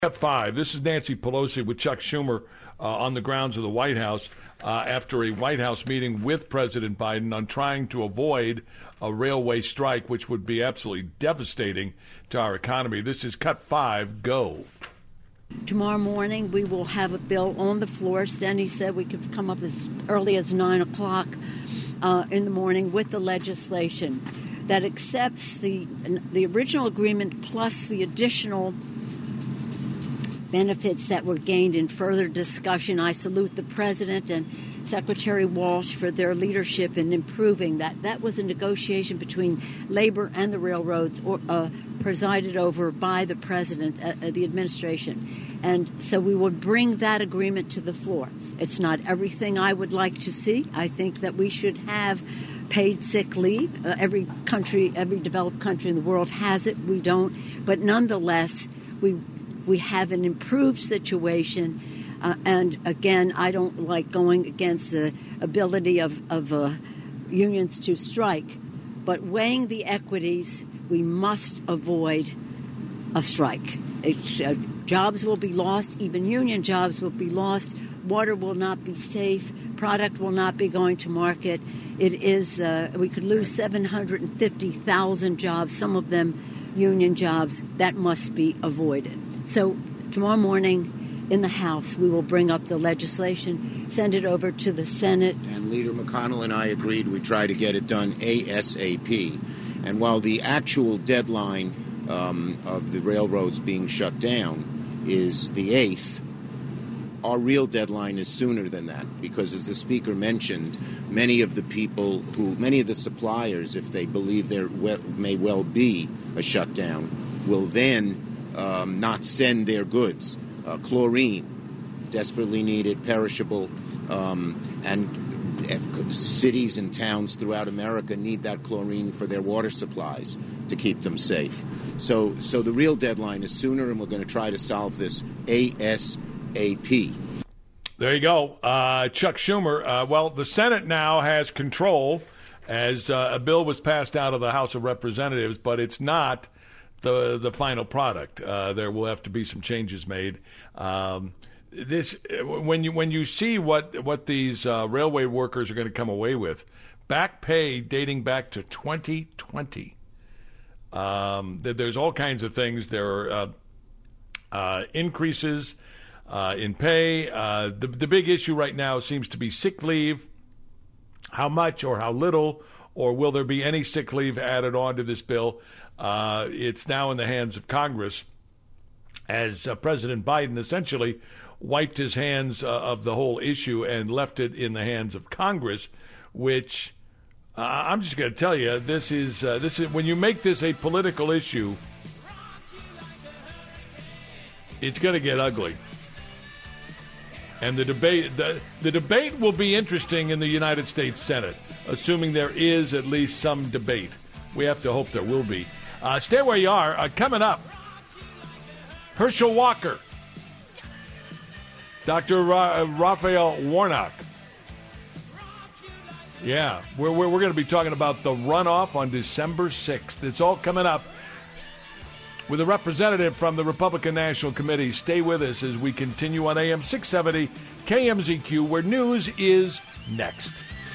At 5, this is Nancy Pelosi with Chuck Schumer on the grounds of the White House after a White House meeting with President Biden on trying to avoid a railway strike, which would be absolutely devastating to our economy. This is Cut 5, go. Tomorrow morning, we will have a bill on the floor. Standy said we could come up as early as 9 o'clock in the morning with the legislation that accepts the original agreement plus the additional benefits that were gained in further discussion. I salute the President and Secretary Walsh for their leadership in improving that. That was a negotiation between labor and the railroads presided over by the President, the administration. And so we will bring that agreement to the floor. It's not everything I would like to see. I think that we should have paid sick leave. Every developed country in the world has it. We don't. But nonetheless, we have an improved situation, and again, I don't like going against the ability of unions to strike, but weighing the equities, we must avoid a strike. Jobs will be lost, even union jobs will be lost, water will not be safe, product will not be going to market. It is, we could lose 750,000 jobs, some of them union jobs. That must be avoided. So tomorrow morning in the House, we will bring up the legislation, send it over to the Senate. And Leader McConnell and I agreed we'd try to get it done ASAP. And while the actual deadline of the railroads being shut down is the 8th, our real deadline is sooner than that, because as the Speaker mentioned, many of the suppliers, if they believe there may well be a shutdown, will then not send their goods. Chlorine, desperately needed, perishable, and cities and towns throughout America need that chlorine for their water supplies to keep them safe. So the real deadline is sooner, and we're going to try to solve this ASAP. There you go. Chuck Schumer. Well, the Senate now has control as a bill was passed out of the House of Representatives, but it's not the final product. There will have to be some changes made. When you see what these railway workers are going to come away with, back pay dating back to 2020. There's all kinds of things. There are increases in pay. The big issue right now seems to be sick leave. How much or how little, or will there be any sick leave added on to this bill? It's now in the hands of Congress, as President Biden essentially wiped his hands of the whole issue and left it in the hands of Congress, which I'm just going to tell you, this is when you make this a political issue, it's going to get ugly. And the debate will be interesting in the United States Senate, assuming there is at least some debate. We have to hope there will be. Stay where you are. Coming up, Herschel Walker, Dr. Raphael Warnock. Yeah, we're going to be talking about the runoff on December 6th. It's all coming up with a representative from the Republican National Committee. Stay with us as we continue on AM 670 KMZQ, where news is next.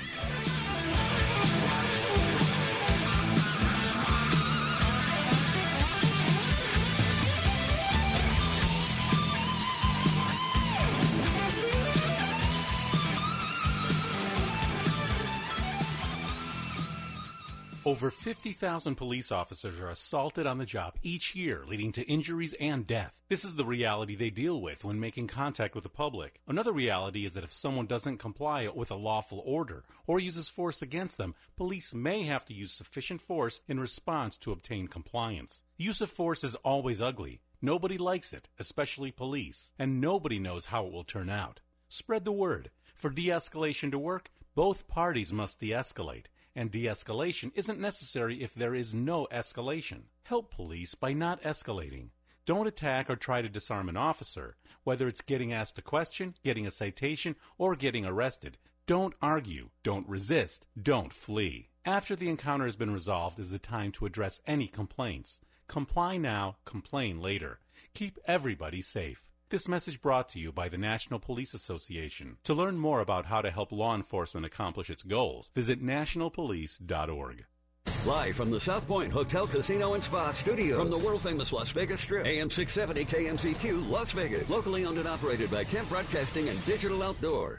Over 50,000 police officers are assaulted on the job each year, leading to injuries and death. This is the reality they deal with when making contact with the public. Another reality is that if someone doesn't comply with a lawful order or uses force against them, police may have to use sufficient force in response to obtain compliance. Use of force is always ugly. Nobody likes it, especially police, and nobody knows how it will turn out. Spread the word. For de-escalation to work, both parties must de-escalate. And de-escalation isn't necessary if there is no escalation. Help police by not escalating. Don't attack or try to disarm an officer, whether it's getting asked a question, getting a citation, or getting arrested. Don't argue, don't resist, don't flee. After the encounter has been resolved is the time to address any complaints. Comply now, complain later. Keep everybody safe. This message brought to you by the National Police Association. To learn more about how to help law enforcement accomplish its goals, visit nationalpolice.org. Live from the South Point Hotel, Casino, and Spa Studios. From the world-famous Las Vegas Strip. AM 670 KMCQ, Las Vegas. Locally owned and operated by Kemp Broadcasting and Digital Outdoor.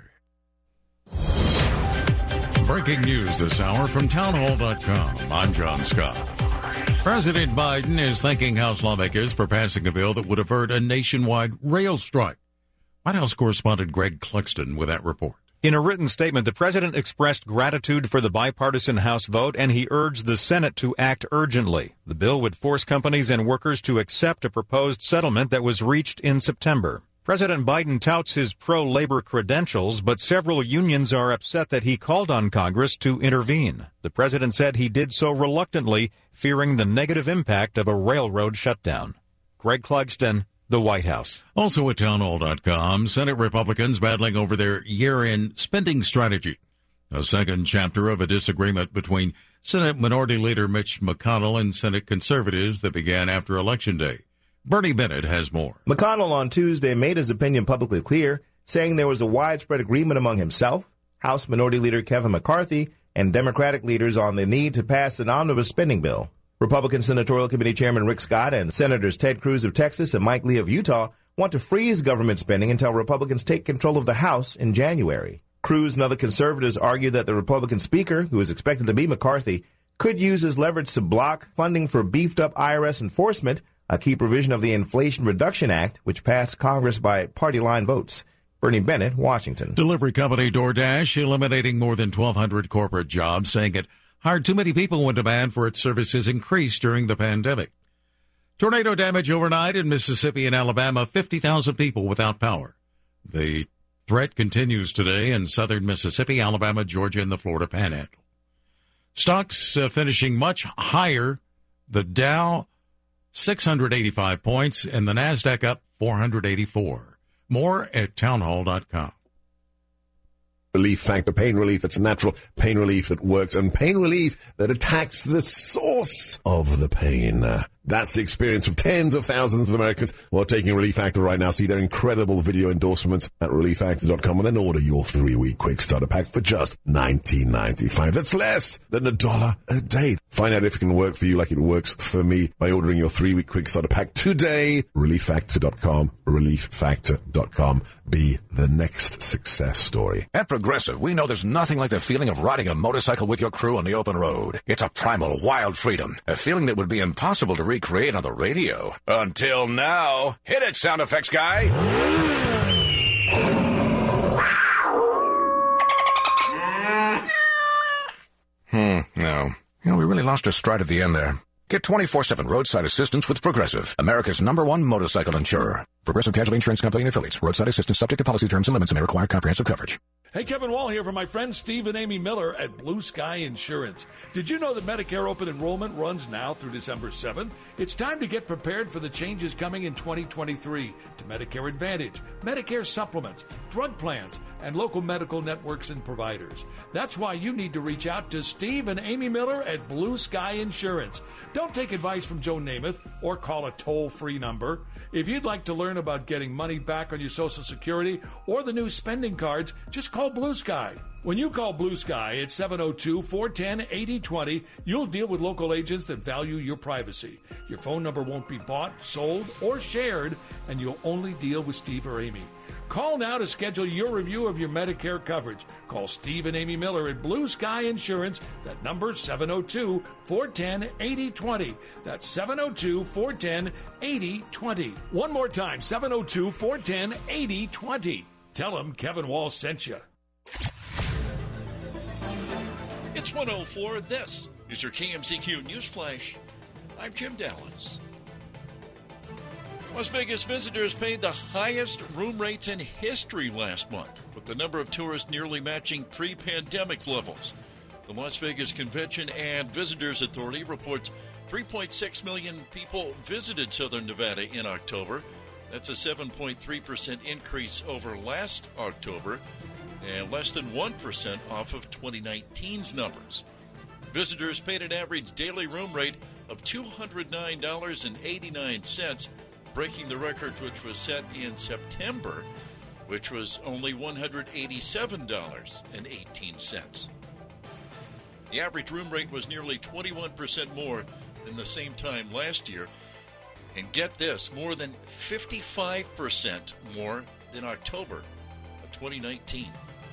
Breaking news this hour from townhall.com. I'm John Scott. President Biden is thanking House lawmakers for passing a bill that would avert a nationwide rail strike. White House correspondent Greg Cluxton with that report. In a written statement, the president expressed gratitude for the bipartisan House vote, and he urged the Senate to act urgently. The bill would force companies and workers to accept a proposed settlement that was reached in September. President Biden touts his pro-labor credentials, but several unions are upset that he called on Congress to intervene. The president said he did so reluctantly, fearing the negative impact of a railroad shutdown. Greg Clugston, the White House. Also at townhall.com, Senate Republicans battling over their year-end spending strategy. A second chapter of a disagreement between Senate Minority Leader Mitch McConnell and Senate conservatives that began after Election Day. Bernie Bennett has more. McConnell on Tuesday made his opinion publicly clear, saying there was a widespread agreement among himself, House Minority Leader Kevin McCarthy, and Democratic leaders on the need to pass an omnibus spending bill. Republican Senatorial Committee Chairman Rick Scott and Senators Ted Cruz of Texas and Mike Lee of Utah want to freeze government spending until Republicans take control of the House in January. Cruz and other conservatives argue that the Republican Speaker, who is expected to be McCarthy, could use his leverage to block funding for beefed-up IRS enforcement, a key provision of the Inflation Reduction Act, which passed Congress by party-line votes. Bernie Bennett, Washington. Delivery company DoorDash eliminating more than 1,200 corporate jobs, saying it hired too many people when demand for its services increased during the pandemic. Tornado damage overnight in Mississippi and Alabama, 50,000 people without power. The threat continues today in southern Mississippi, Alabama, Georgia, and the Florida Panhandle. Stocks finishing much higher. The Dow 685 points, and the NASDAQ up 484. More at townhall.com. Relief Factor, pain relief that's natural, pain relief that works, and pain relief that attacks the source of the pain. That's the experience of tens of thousands of Americans who are taking Relief Factor right now. See their incredible video endorsements at relieffactor.com and then order your 3-week quick starter pack for just $19.95. That's less than $1 a day. Find out if it can work for you like it works for me by ordering your 3-week quick starter pack today. Relieffactor.com, relieffactor.com. Be the next success story. At Progressive, we know there's nothing like the feeling of riding a motorcycle with your crew on the open road. It's a primal, wild freedom, a feeling that would be impossible to recreate on the radio. Until now. Hit it, sound effects guy. No. We really lost our stride at the end there. Get 24/7 roadside assistance with Progressive, America's #1 motorcycle insurer. Progressive Casualty Insurance Company and Affiliates. Roadside assistance subject to policy terms and limits and may require comprehensive coverage. Hey, Kevin Wall here for my friends Steve and Amy Miller at Blue Sky Insurance. Did you know that Medicare open enrollment runs now through December 7th? It's time to get prepared for the changes coming in 2023 to Medicare Advantage, Medicare supplements, drug plans, and local medical networks and providers. That's why you need to reach out to Steve and Amy Miller at Blue Sky Insurance. Don't take advice from Joe Namath or call a toll-free number. If you'd like to learn about getting money back on your Social Security or the new spending cards, just call Blue Sky. When you call Blue Sky at 702-410-8020, you'll deal with local agents that value your privacy. Your phone number won't be bought, sold, or shared, and you'll only deal with Steve or Amy. Call now to schedule your review of your Medicare coverage. Call Steve and Amy Miller at Blue Sky Insurance. That number is 702-410-8020. That's 702-410-8020. One more time, 702-410-8020. Tell them Kevin Wall sent you. It's 104. This is your KMCQ News Flash. I'm Jim Dallas. Las Vegas visitors paid the highest room rates in history last month, with the number of tourists nearly matching pre-pandemic levels. The Las Vegas Convention and Visitors Authority reports 3.6 million people visited Southern Nevada in October. That's a 7.3% increase over last October and less than 1% off of 2019's numbers. Visitors paid an average daily room rate of $209.89, breaking the record which was set in September, which was only $187.18. The average room rate was nearly 21% more than the same time last year. And get this, more than 55% more than October of 2019.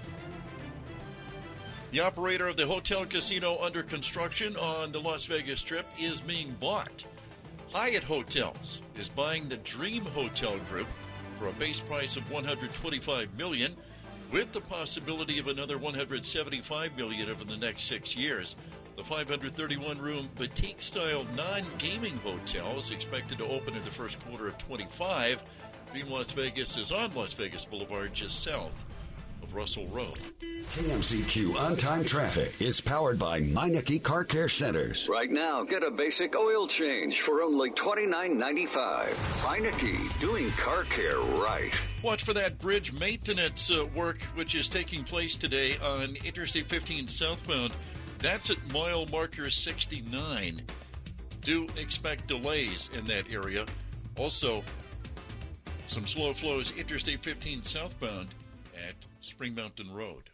The operator of the hotel casino under construction on the Las Vegas Strip is being bought. Hyatt Hotels is buying the Dream Hotel Group for a base price of $125 million, with the possibility of another $175 million over the next 6 years. The 531-room boutique-style non-gaming hotel is expected to open in the first quarter of 25. Dream Las Vegas is on Las Vegas Boulevard, just south of Russell Road. KMCQ on-time traffic is powered by Meineke Car Care Centers. Right now, get a basic oil change for only $29.95. Meineke, doing car care right. Watch for that bridge maintenance work, which is taking place today on Interstate 15 southbound. That's at mile marker 69. Do expect delays in that area. Also, some slow flows Interstate 15 southbound at Spring Mountain Road.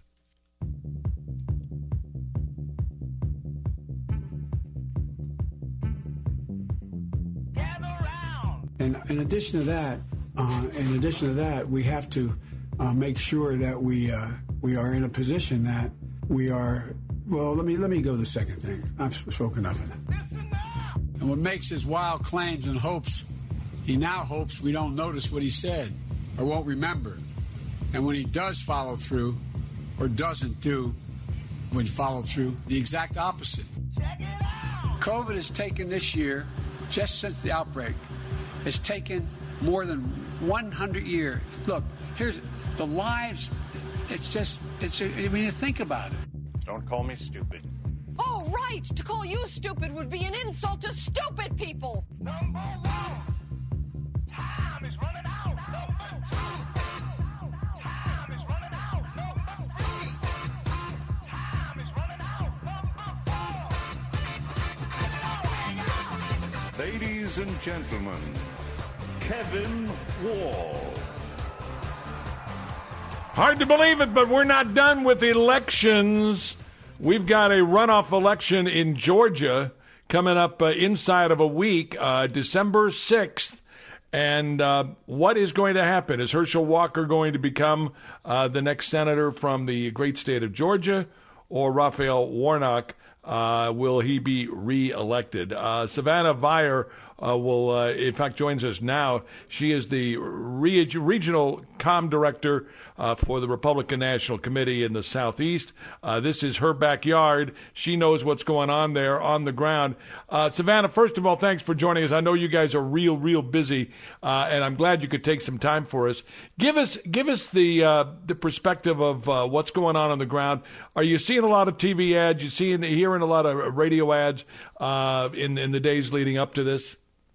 And in addition to that, we have to make sure that we are in a position that we are. Well, let me go to the second thing. I've spoken enough of it. And what makes his wild claims and hopes, he now hopes we don't notice what he said or won't remember. And when he does follow through or doesn't do when follow through, the exact opposite. COVID has taken this year, just since the outbreak, has taken more than 100 years. Look, here's the lives. I mean, think about it. Don't call me stupid. Oh, right. To call you stupid would be an insult to stupid people. Number one, time is running out. Number two, time is running out. Number three, time is running out. Number four. Ladies and gentlemen, Kevin Wall. Hard to believe it, but we're not done with elections. We've got a runoff election in Georgia coming up inside of a week, December 6th. And what is going to happen? Is Herschel Walker going to become the next senator from the great state of Georgia, or Raphael Warnock? Will he be reelected? Savannah Vire will, in fact, joins us now. She is the regional comm director for the Republican National Committee in the Southeast. This is her backyard. She knows what's going on there on the ground. Savannah, first of all, thanks for joining us. I know you guys are real busy, and I'm glad you could take some time for us. Give us the perspective of what's going on the ground. Are you seeing a lot of TV ads? You hearing a lot of radio ads in the days leading up to this?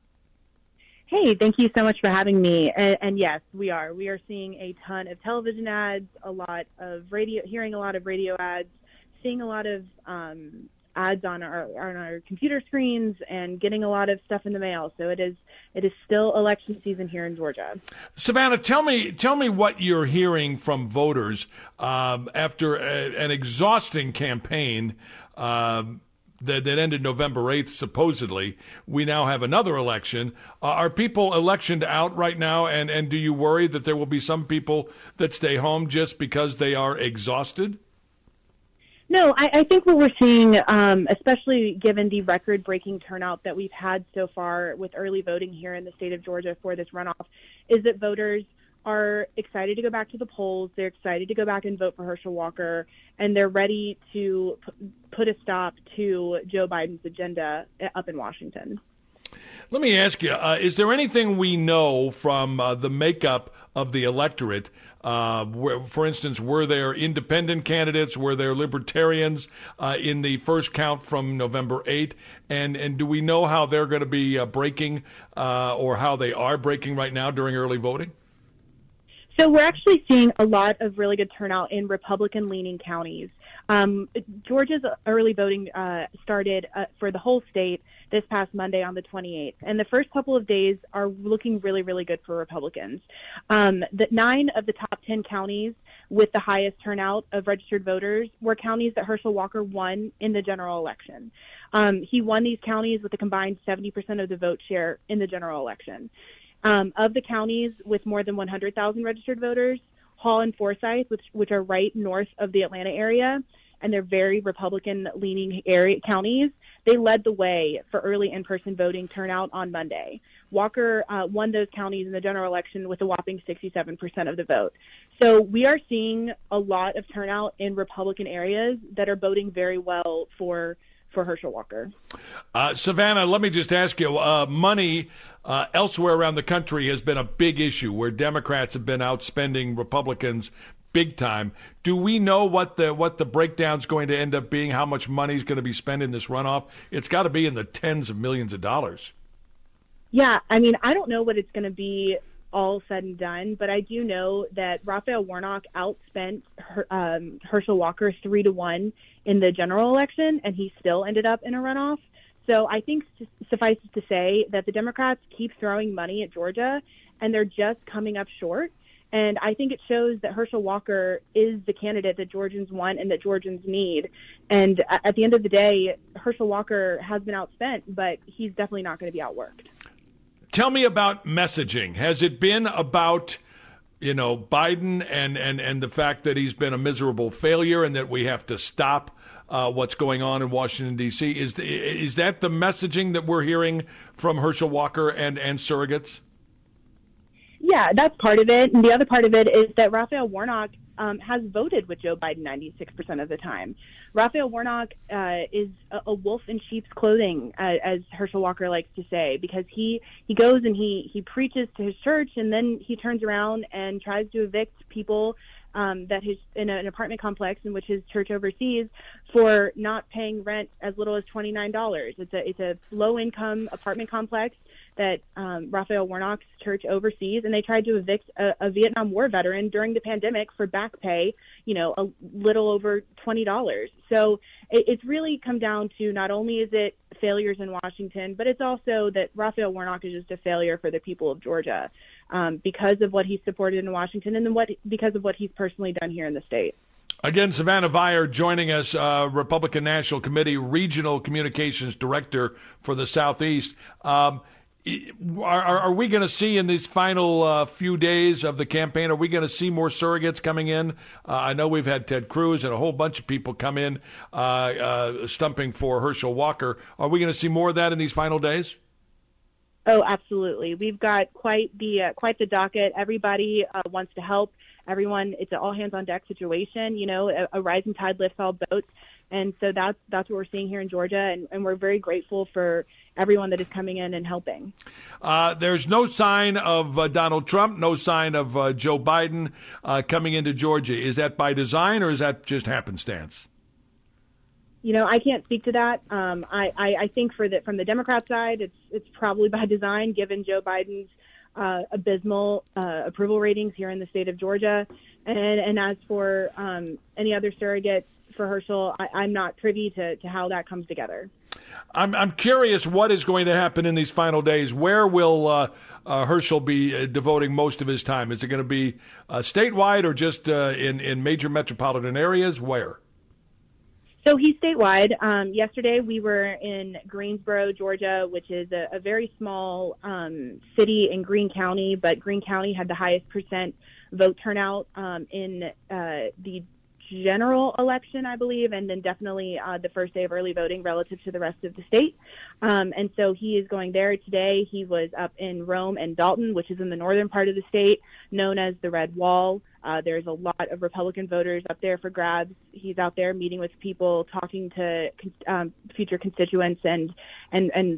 Hey, thank you so much for having me. And yes, we are. We are seeing a ton of television ads, hearing a lot of radio ads, seeing a lot of ads on our computer screens, and getting a lot of stuff in the mail. So it is still election season here in Georgia. Savannah, tell me what you're hearing from voters after an exhausting campaign that ended November 8th, supposedly. We now have another election. Are people electioned out right now, and do you worry that there will be some people that stay home just because they are exhausted? No, I think what we're seeing, especially given the record-breaking turnout that we've had so far with early voting here in the state of Georgia for this runoff, is that voters are excited to go back to the polls. They're excited to go back and vote for Herschel Walker, and they're ready to put a stop to Joe Biden's agenda up in Washington. Let me ask you, is there anything we know from the makeup of the electorate? For instance, were there independent candidates? Were there libertarians in the first count from November 8th? And do we know how they're going to be breaking or how they are breaking right now during early voting? So we're actually seeing a lot of really good turnout in Republican-leaning counties. Georgia's early voting started for the whole state this past Monday on the 28th. And the first couple of days are looking really, really good for Republicans. The 9 of the top 10 counties with the highest turnout of registered voters were counties that Herschel Walker won in the general election. He won these counties with a combined 70% of the vote share in the general election. Of the counties with more than 100,000 registered voters, Hall and Forsyth, which are right north of the Atlanta area, and they're very Republican-leaning counties, they led the way for early in-person voting turnout on Monday. Walker won those counties in the general election with a whopping 67% of the vote. So we are seeing a lot of turnout in Republican areas that are voting very well for Herschel Walker. Savannah, let me just ask you, money elsewhere around the country has been a big issue where Democrats have been outspending Republicans big time. Do we know what the breakdown's going to end up being, how much money is going to be spent in this runoff? It's got to be in the tens of millions of dollars. Yeah, I mean, I don't know what it's going to be all said and done, but I do know that Raphael Warnock outspent Herschel Walker 3-1 in the general election, and he still ended up in a runoff. So I think suffice it to say that the Democrats keep throwing money at Georgia, and they're just coming up short. And I think it shows that Herschel Walker is the candidate that Georgians want and that Georgians need. And at the end of the day, Herschel Walker has been outspent, but he's definitely not going to be outworked. Tell me about messaging. Has it been about, Biden and the fact that he's been a miserable failure and that we have to stop what's going on in Washington, D.C.? Is that the messaging that we're hearing from Herschel Walker and surrogates? Yeah, that's part of it. And the other part of it is that Raphael Warnock has voted with Joe Biden 96% of the time. Raphael Warnock is a wolf in sheep's clothing, as Herschel Walker likes to say, because he goes and he preaches to his church, and then he turns around and tries to evict people that in an apartment complex in which his church oversees for not paying rent as little as $29. It's a low-income apartment complex that Raphael Warnock's church oversees, and they tried to evict a Vietnam War veteran during the pandemic for back pay, a little over $20. So it's really come down to not only is it failures in Washington, but it's also that Raphael Warnock is just a failure for the people of Georgia because of what he supported in Washington and then because of what he's personally done here in the state. Again, Savannah Vire joining us, Republican National Committee Regional Communications Director for the Southeast. Are we going to see in these final few days of the campaign, are we going to see more surrogates coming in? I know we've had Ted Cruz and a whole bunch of people come in stumping for Herschel Walker. Are we going to see more of that in these final days? Oh, absolutely. We've got quite the docket. Everybody wants to help. Everyone, it's an all-hands-on-deck situation. A rising tide lifts all boats. And so that's what we're seeing here in Georgia, and we're very grateful for everyone that is coming in and helping. There's no sign of Donald Trump, no sign of Joe Biden coming into Georgia. Is that by design or is that just happenstance? I can't speak to that. I think from the Democrat side, it's probably by design, given Joe Biden's abysmal approval ratings here in the state of Georgia. And as for any other surrogates for Herschel, I'm not privy to how that comes together. I'm curious what is going to happen in these final days. Where will Herschel be devoting most of his time? Is it going to be statewide or just in major metropolitan areas? Where? So he's statewide. Yesterday we were in Greensboro, Georgia, which is a very small city in Greene County, but Greene County had the highest percent vote turnout in the general election, I believe, and then definitely the first day of early voting relative to the rest of the state. And so he is going there today. He was up in Rome and Dalton, which is in the northern part of the state, known as the Red Wall. There's a lot of Republican voters up there for grabs. He's out there meeting with people, talking to future constituents, and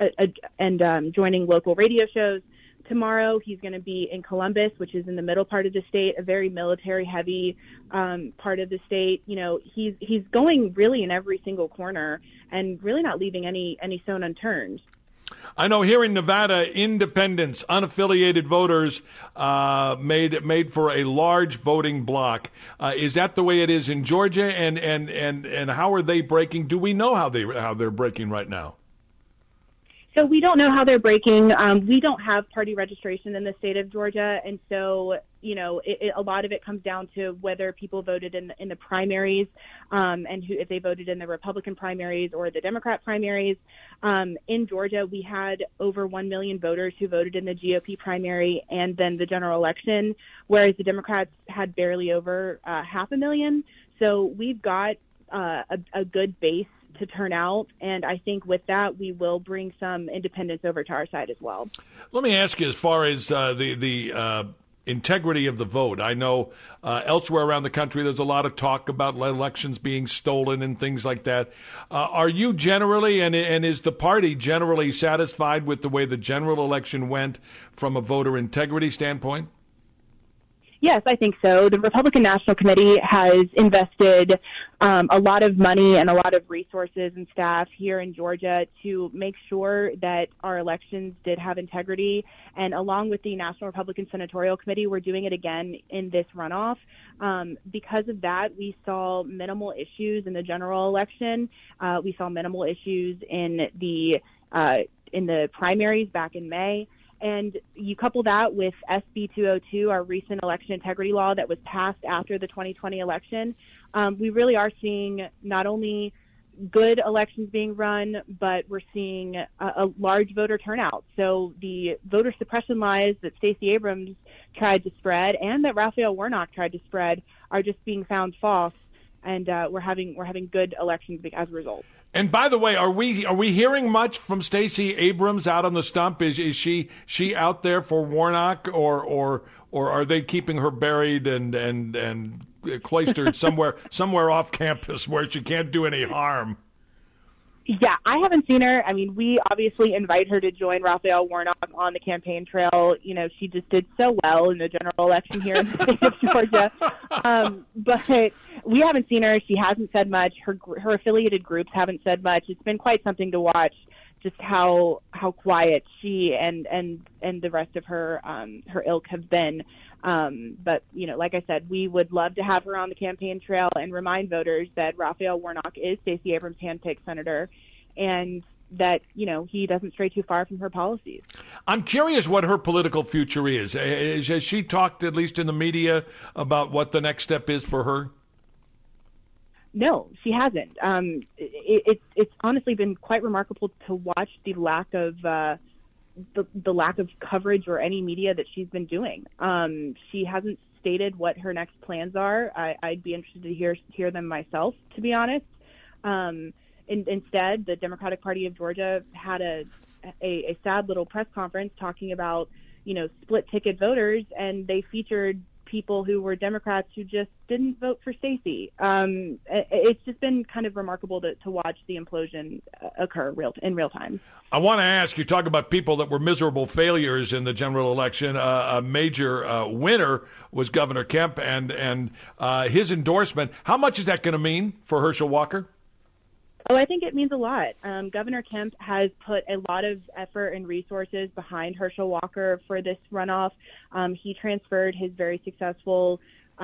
joining local radio shows. Tomorrow, he's going to be in Columbus, which is in the middle part of the state, a very military-heavy part of the state. He's going really in every single corner and really not leaving any stone unturned. I know here in Nevada, independents, unaffiliated voters made for a large voting bloc. Is that the way it is in Georgia? And how are they breaking? Do we know how they're breaking right now? So we don't know how they're breaking. We don't have party registration in the state of Georgia, and so a lot of it comes down to whether people voted in the primaries, and if they voted in the Republican primaries or the Democrat primaries. In Georgia, we had over 1 million voters who voted in the GOP primary and then the general election, whereas the Democrats had barely over 500,000. So we've got a good base to turn out, and I think with that we will bring some independence over to our side as well. Let me ask you, as far as the integrity of the vote, I know elsewhere around the country there's a lot of talk about elections being stolen and things like that. Are you generally, and is the party generally satisfied with the way the general election went from a voter integrity standpoint? Yes, I think so. The Republican National Committee has invested a lot of money and a lot of resources and staff here in Georgia to make sure that our elections did have integrity. And along with the National Republican Senatorial Committee, we're doing it again in this runoff. Because of that, we saw minimal issues in the general election. We saw minimal issues in the primaries back in May. And you couple that with SB 202, our recent election integrity law that was passed after the 2020 election, we really are seeing not only good elections being run, but we're seeing a large voter turnout. So the voter suppression lies that Stacey Abrams tried to spread and that Raphael Warnock tried to spread are just being found false, and we're having good elections as a result. And by the way, are we hearing much from Stacey Abrams out on the stump? Is she out there for Warnock, or are they keeping her buried and cloistered somewhere off campus where she can't do any harm? Yeah, I haven't seen her. I mean, we obviously invite her to join Raphael Warnock on the campaign trail. She just did so well in the general election here in the state of Georgia. But we haven't seen her. She hasn't said much. Her affiliated groups haven't said much. It's been quite something to watch, just how quiet she and the rest of her ilk have been. But, like I said, we would love to have her on the campaign trail and remind voters that Raphael Warnock is Stacey Abrams' handpicked senator and that, he doesn't stray too far from her policies. I'm curious what her political future is. Has she talked, at least in the media, about what the next step is for her? No, she hasn't. It's honestly been quite remarkable to watch the lack of the lack of coverage or any media that she's been doing. She hasn't stated what her next plans are. I'd be interested to hear them myself, to be honest. Instead, the Democratic Party of Georgia had a sad little press conference talking about, split ticket voters, and they featured people who were Democrats who just didn't vote for Stacey. It's just been kind of remarkable to watch the implosion occur in real time. I want to ask, you talk about people that were miserable failures in the general election. A major winner was Governor Kemp and his endorsement. How much is that going to mean for Herschel Walker? Oh, I think it means a lot. Governor Kemp has put a lot of effort and resources behind Herschel Walker for this runoff. He transferred his very successful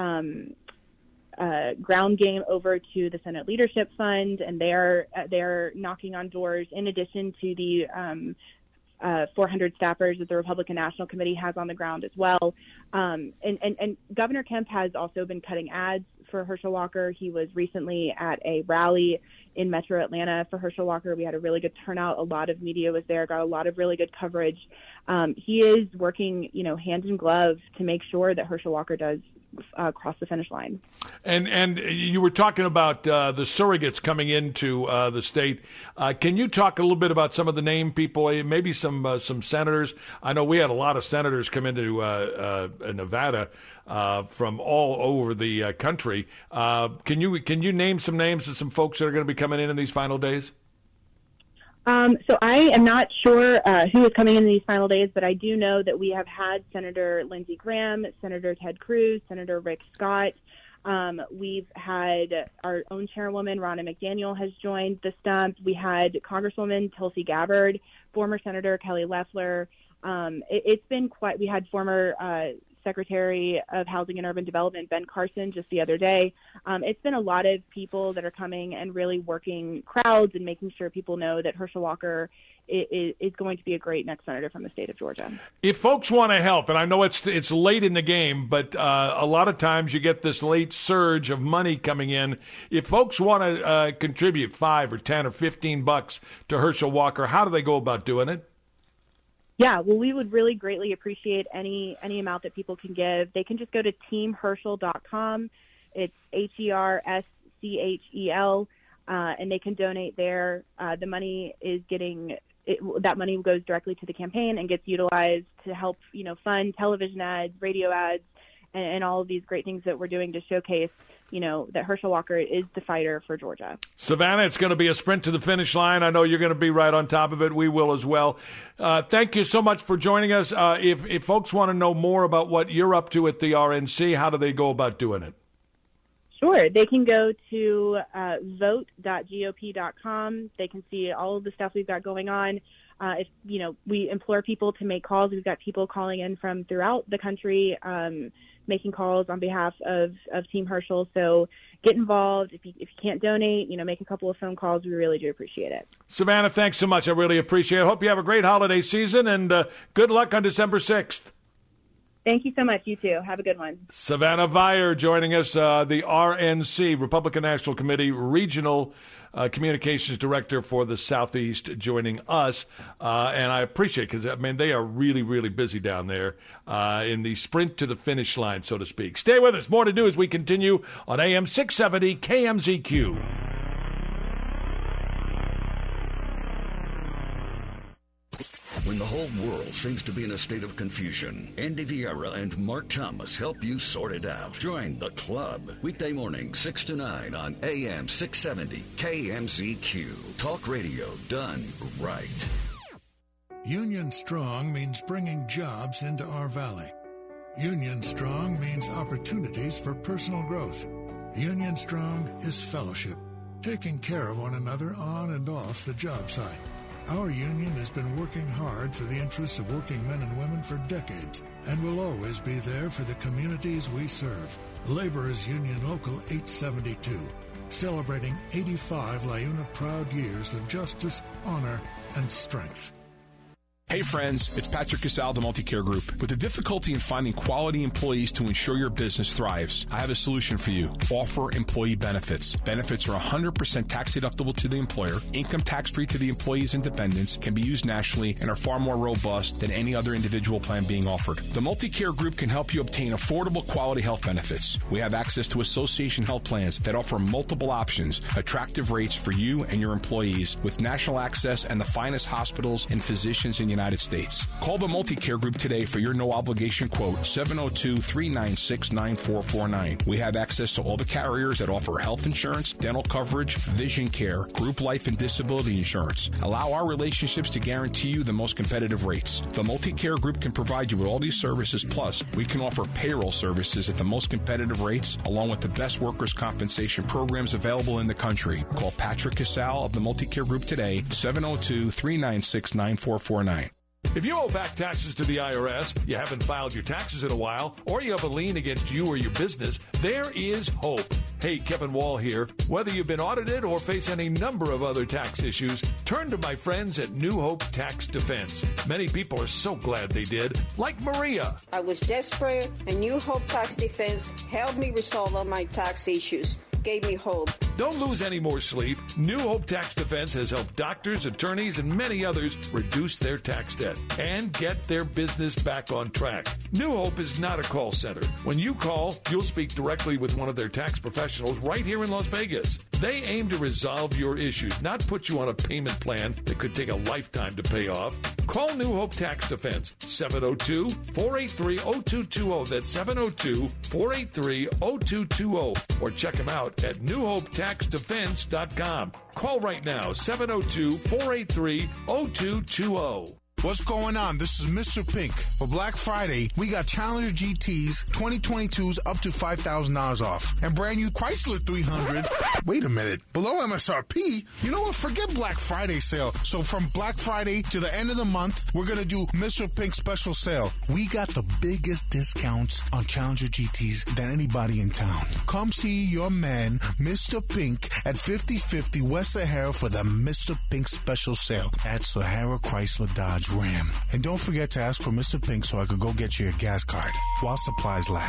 ground game over to the Senate Leadership Fund, and they're knocking on doors in addition to the 400 staffers that the Republican National Committee has on the ground as well. And Governor Kemp has also been cutting ads for Herschel Walker. He was recently at a rally in Metro Atlanta for Herschel Walker. We had a really good turnout. A lot of media was there, got a lot of really good coverage. He is working, hand in glove to make sure that Herschel Walker does cross the finish line. And you were talking about the surrogates coming into the state. Can you talk a little bit about some of the named people, maybe some senators? I know we had a lot of senators come into Nevada from all over the country. Can you name some names of some folks that are going to be coming in these final days? So I am not sure who is coming in these final days, but I do know that we have had Senator Lindsey Graham, Senator Ted Cruz, Senator Rick Scott. We've had our own chairwoman, Ronna McDaniel, has joined the stump. We had Congresswoman Tulsi Gabbard, former Senator Kelly Loeffler. It's been quite. We had former Secretary of Housing and Urban Development, Ben Carson, just the other day. It's been a lot of people that are coming and really working crowds and making sure people know that Herschel Walker is going to be a great next senator from the state of Georgia. If folks want to help, and I know it's late in the game, but a lot of times you get this late surge of money coming in. If folks want to contribute $5 or $10 or $15 to Herschel Walker, how do they go about doing it? Yeah, well, we would really greatly appreciate any amount that people can give. They can just go to teamherschel.com. It's HERSCHEL, and they can donate there. The money is that money goes directly to the campaign and gets utilized to help, fund television ads, radio ads, and all of these great things that we're doing to showcase, that Herschel Walker is the fighter for Georgia. Savannah, it's going to be a sprint to the finish line. I know you're going to be right on top of it. We will as well. Thank you so much for joining us. If folks want to know more about what you're up to at the RNC, how do they go about doing it? Sure. They can go to vote.gop.com. They can see all of the stuff we've got going on. We implore people to make calls. We've got people calling in from throughout the country, making calls on behalf of Team Herschel. So get involved. If you can't donate, make a couple of phone calls. We really do appreciate it. Savannah, thanks so much. I really appreciate it. Hope you have a great holiday season, and good luck on December 6th. Thank you so much. You too. Have a good one. Savannah Vire joining us, the RNC, Republican National Committee Regional Communications Director for the Southeast, joining us. And I appreciate it because, they are really, really busy down there in the sprint to the finish line, so to speak. Stay with us. More to do as we continue on AM 670 KMZQ. When the whole world seems to be in a state of confusion, Andy Vieira and Mark Thomas help you sort it out. Join the club. Weekday morning, 6 to 9 on AM 670 KMZQ. Talk radio done right. Union Strong means bringing jobs into our valley. Union Strong means opportunities for personal growth. Union Strong is fellowship, taking care of one another on and off the job site. Our union has been working hard for the interests of working men and women for decades and will always be there for the communities we serve. Laborers Union Local 872, celebrating 85 LiUNA proud years of justice, honor, and strength. Hey friends, it's Patrick Casal, the Multicare Group. With the difficulty in finding quality employees to ensure your business thrives, I have a solution for you. Offer employee benefits. Benefits are 100% tax deductible to the employer, income tax-free to the employees and dependents, can be used nationally, and are far more robust than any other individual plan being offered. The Multicare Group can help you obtain affordable quality health benefits. We have access to association health plans that offer multiple options, attractive rates for you and your employees, with national access and the finest hospitals and physicians in the United States. Call the Multicare Group today for your no-obligation quote, 702-396-9449. We have access to all the carriers that offer health insurance, dental coverage, vision care, group life and disability insurance. Allow our relationships to guarantee you the most competitive rates. The Multicare Group can provide you with all these services, plus we can offer payroll services at the most competitive rates, along with the best workers' compensation programs available in the country. Call Patrick Casal of the Multicare Group today, 702-396-9449. If you owe back taxes to the IRS, you haven't filed your taxes in a while, or you have a lien against you or your business, there is hope. Hey, Kevin Wall here. Whether you've been audited or face any number of other tax issues, turn to my friends at New Hope Tax Defense. Many people are so glad they did, like Maria. I was desperate, and New Hope Tax Defense helped me resolve all my tax issues. Gave me hope. Don't lose any more sleep. New Hope Tax Defense has helped doctors, attorneys, and many others reduce their tax debt and get their business back on track. New Hope is not a call center. When you call, you'll speak directly with one of their tax professionals right here in Las Vegas. They aim to resolve your issues, not put you on a payment plan that could take a lifetime to pay off. Call New Hope Tax Defense, 702-483-0220. That's 702-483-0220. Or check them out at newhopetaxdefense.com. Call right now, 702-483-0220. What's going on? This is Mr. Pink. For Black Friday, we got Challenger GTs 2022s up to $5,000 off. And brand new Chrysler 300. Wait a minute. Below MSRP? You know what? Forget Black Friday sale. So from Black Friday to the end of the month, we're going to do Mr. Pink special sale. We got the biggest discounts on Challenger GTs than anybody in town. Come see your man, Mr. Pink, at 5050 West Sahara for the Mr. Pink special sale at Sahara Chrysler Dodge Ram. And don't forget to ask for Mr. Pink so I could go get you a gas card while supplies last.